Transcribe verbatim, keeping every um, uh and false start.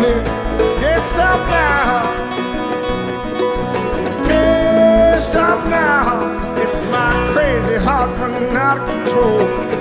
lonely. Can't stop now. Can't stop now. It's my crazy heart running out of control.